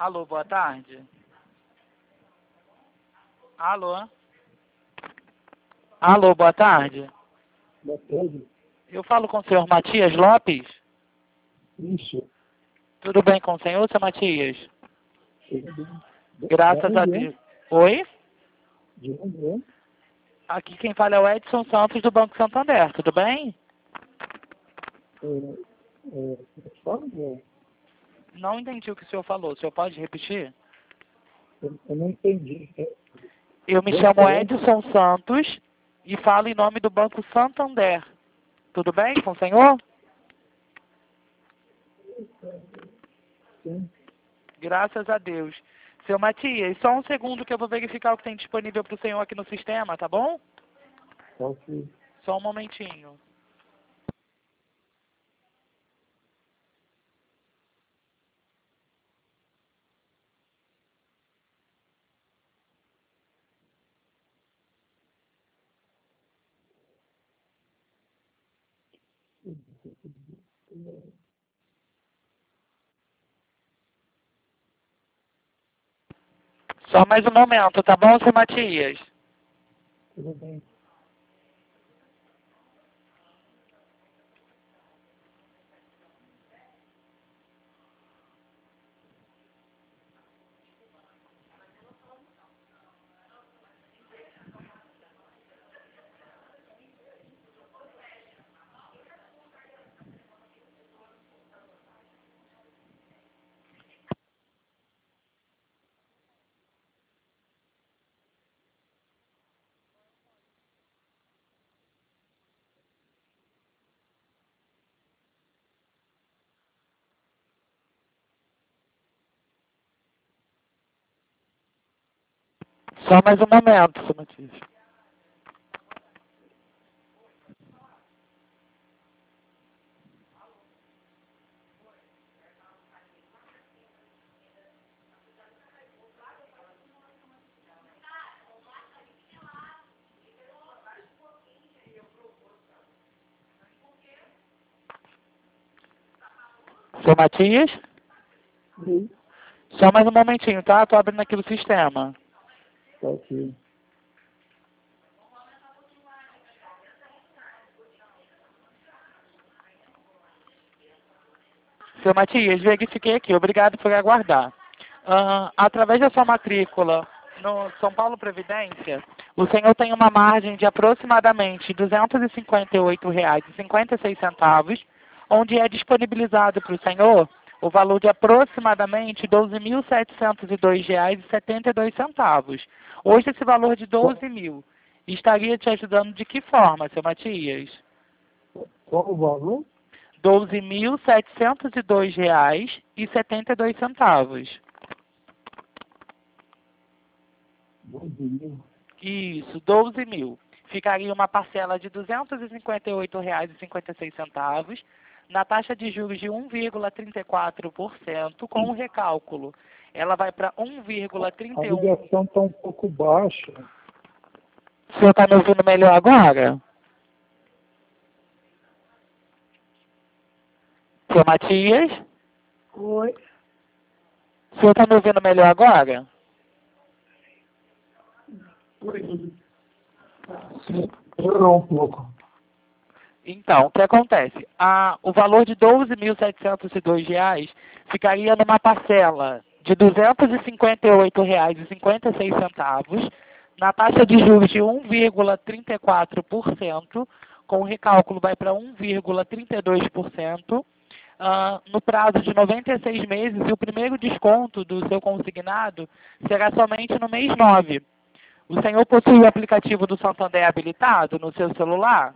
Alô, boa tarde. Alô? Alô, boa tarde. Boa tarde. Eu falo com o senhor Matias Lopes? Isso. Tudo bem com o senhor, seu Matias? Tudo bem. Graças a Deus. Oi? De onde é? Aqui quem fala é o Edson Santos do Banco Santander, tudo bem? Fala, eu Não entendi o que o senhor falou, o senhor pode repetir? não entendi. Eu me chamo Edson Santos e falo em nome do Banco Santander. Tudo bem com o senhor? Sim. Graças a Deus. Seu Matias, só um segundo que eu vou verificar o que tem disponível para o senhor aqui no sistema, tá bom? Ok. Só um momentinho. Só mais um momento, tá bom, seu Matias? Tudo bem. Só mais um momento, seu Matias. Seu Matias? Sim. Só mais um momentinho, tá? Tô abrindo aqui o sistema. Tá ok. Seu Matias, verifiquei aqui. Obrigado por aguardar. Através da sua matrícula no São Paulo Previdência, o senhor tem uma margem de aproximadamente R$ 258,56, onde é disponibilizado para o senhor o valor de aproximadamente R$ 12.702,72. Hoje, esse valor de 12 mil estaria te ajudando de que forma, seu Matias? Qual o valor? R$ 12.702,72. 12.000. Isso, 12 mil. Ficaria uma parcela de R$ 258,56, na taxa de juros de 1,34%, com o recálculo. Ela vai para A 1,31%. ligação está um pouco baixa. O senhor está me ouvindo melhor agora? Seu Matias? Oi. O senhor está me ouvindo melhor agora? Sim. Melhorou um pouco. Então, o que acontece? O valor de R$ 12.702 ficaria numa parcela de R$ 258,56, na taxa de juros de 1,34%, com o recálculo vai para 1,32%, no prazo de 96 meses, e o primeiro desconto do seu consignado será somente no mês 9. O senhor possui o aplicativo do Santander habilitado no seu celular?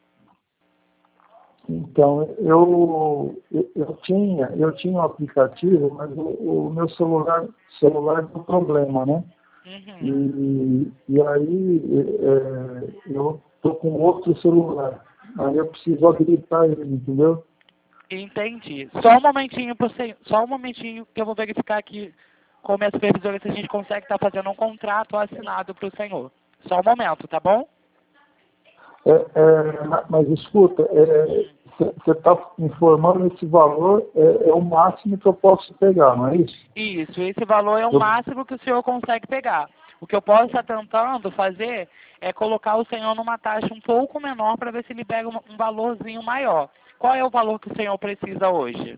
Então, eu tinha um aplicativo, mas o meu celular deu problema, né? Uhum. E aí eu estou com outro celular. Aí eu preciso habilitar ele, entendeu? Entendi. Só um momentinho que eu vou verificar aqui com a minha supervisora se a gente consegue estar fazendo um contrato assinado para o senhor. Só um momento, tá bom? Mas escuta, você está informando esse valor é o máximo que eu posso pegar, não é isso? Isso, esse valor é o Eu- máximo que o senhor consegue pegar. O que eu posso estar tentando fazer é colocar o senhor numa taxa um pouco menor para ver se libera um valorzinho maior. Qual é o valor que o senhor precisa hoje?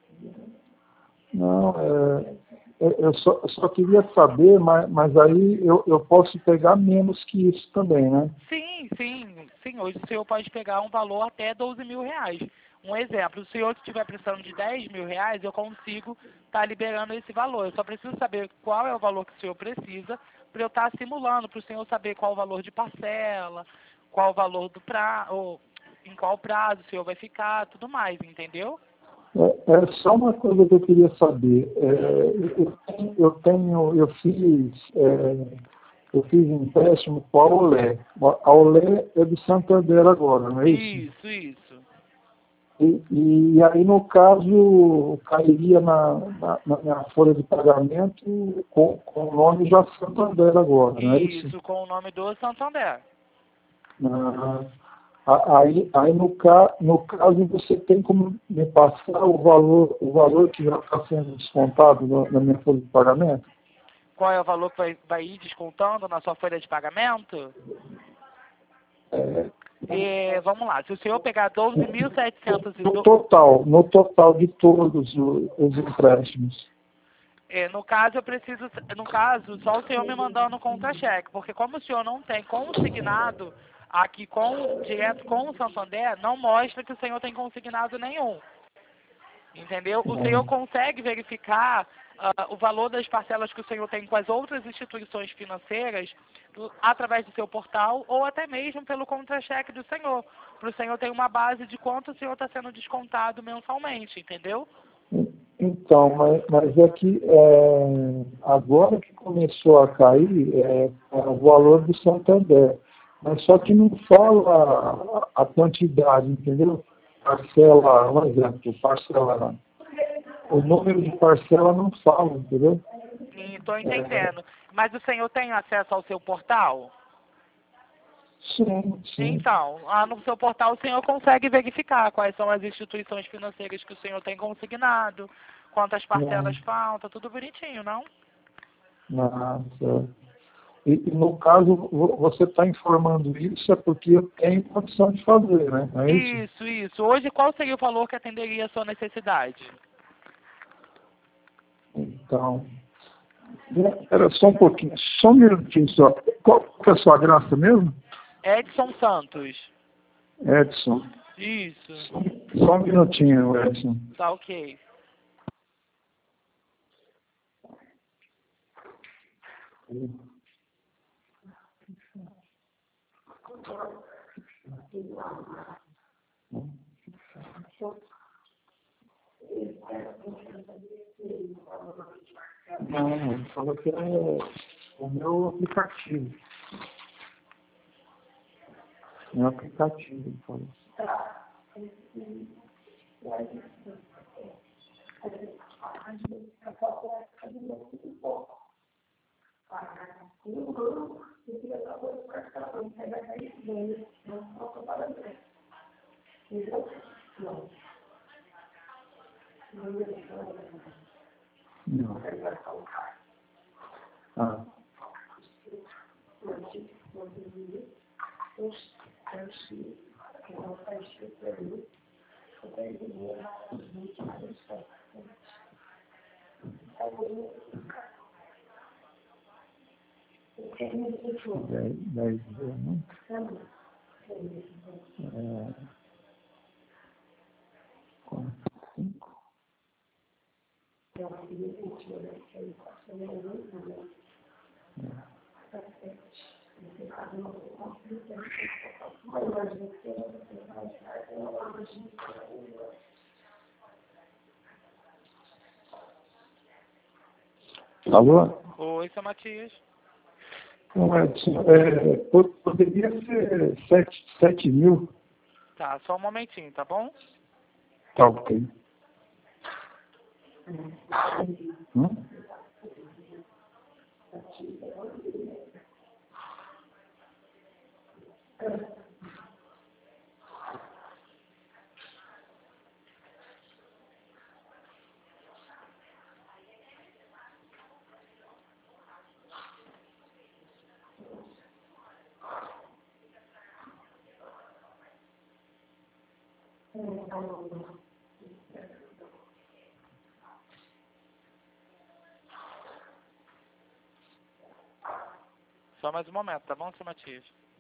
Não, eu só queria saber, mas aí eu posso pegar menos que isso também, né? Sim, sim, sim. Hoje o senhor pode pegar um valor até 12 mil reais. Um exemplo, se o senhor estiver precisando de 10 mil reais, eu consigo estar liberando esse valor. Eu só preciso saber qual é o valor que o senhor precisa para eu estar simulando, para o senhor saber qual o valor de parcela, qual o valor do prazo, ou em qual prazo o senhor vai ficar, tudo mais, entendeu? É só uma coisa que eu queria saber. Eu fiz empréstimo com a Olé. A Olé é de Santander agora, não é isso? Isso. E aí, no caso, cairia na minha folha de pagamento com o nome já Santander agora, não é isso? Isso, com o nome do Santander. Ah, aí no caso, você tem como me passar o valor que já está sendo descontado na minha folha de pagamento? Qual é o valor que vai ir descontando na sua folha de pagamento? É, Vamos lá, se o senhor pegar no total de todos os empréstimos. no caso, só o senhor me mandando o contra-cheque, porque como o senhor não tem consignado aqui direto com o Santander, não mostra que o senhor tem consignado nenhum. Entendeu? O senhor consegue verificar o valor das parcelas que o senhor tem com as outras instituições financeiras através do seu portal ou até mesmo pelo contra-cheque do senhor. Para o senhor ter uma base de quanto o senhor está sendo descontado mensalmente, entendeu? Então, mas é que agora que começou a cair o valor do Santander, mas só que não fala a quantidade, entendeu? Parcela, um exemplo, parcela, o número de parcela não fala, entendeu? Estou entendendo. Mas o senhor tem acesso ao seu portal? Sim. Então, lá no seu portal o senhor consegue verificar quais são as instituições financeiras que o senhor tem consignado, quantas parcelas faltam, tudo bonitinho, não? Nossa. E no caso, você está informando isso é porque eu tenho condição de fazer, né? Não é isso? Isso. Hoje, qual seria o valor que atenderia a sua necessidade? Então, era só um pouquinho, só um minutinho só. Qual que é a sua graça mesmo? Edson Santos. Edson. Isso. Só um minutinho, Edson. Tá ok. Não, ele falou que é o meu aplicativo. Meu aplicativo, ele falou. Não. Ah. Dez anos. Quatro, cinco. Alô? Oi, seu Matias. Não, Edson, poderia ser 7 mil? Tá, só um momentinho, tá bom? Tá ok. Hum? Só mais um momento, tá bom, seu Matias?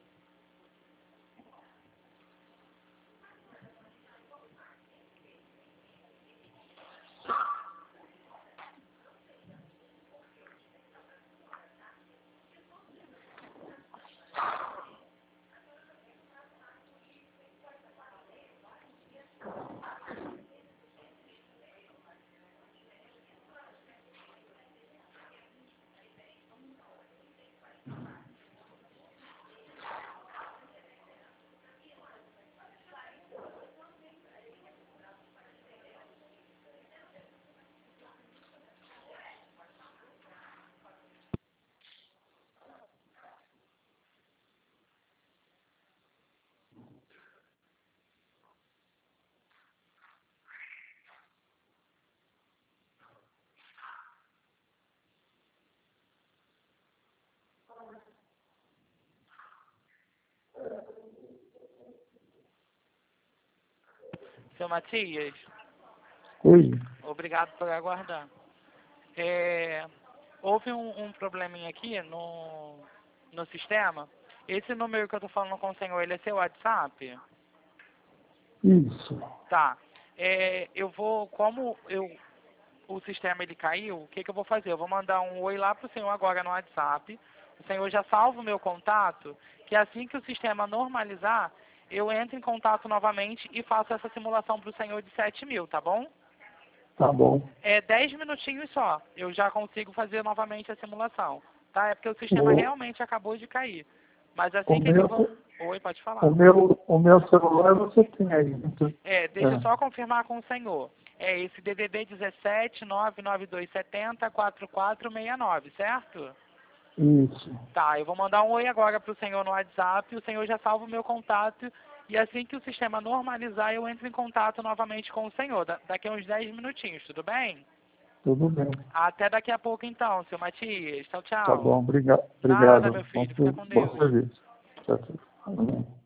Seu Matias, Oi. obrigado por aguardar. Houve um probleminha aqui no sistema. Esse número que eu tô falando com o senhor, ele é seu WhatsApp? Isso. Tá. O sistema ele caiu, o que que eu vou fazer? Eu vou mandar um oi lá pro senhor agora no WhatsApp. O senhor já salva o meu contato, que assim que o sistema normalizar, eu entro em contato novamente e faço essa simulação pro senhor de 7.000, tá bom? Tá bom. É 10 minutinhos só, eu já consigo fazer novamente a simulação, tá? É porque o sistema realmente acabou de cair. Mas assim que ele... Oi, pode falar. O meu celular você tem aí. Deixa eu só confirmar com o senhor. É esse DDD 17 99270 4469, certo? Isso. Tá, eu vou mandar um oi agora pro senhor no WhatsApp, o senhor já salva o meu contato e assim que o sistema normalizar eu entro em contato novamente com o senhor, daqui a uns 10 minutinhos, tudo bem? Tudo bem. Até daqui a pouco então, seu Matias. Tchau, tchau. Tá bom, obrigado. Nada, meu filho, fica com Deus. Bom serviço. Tchau, tchau.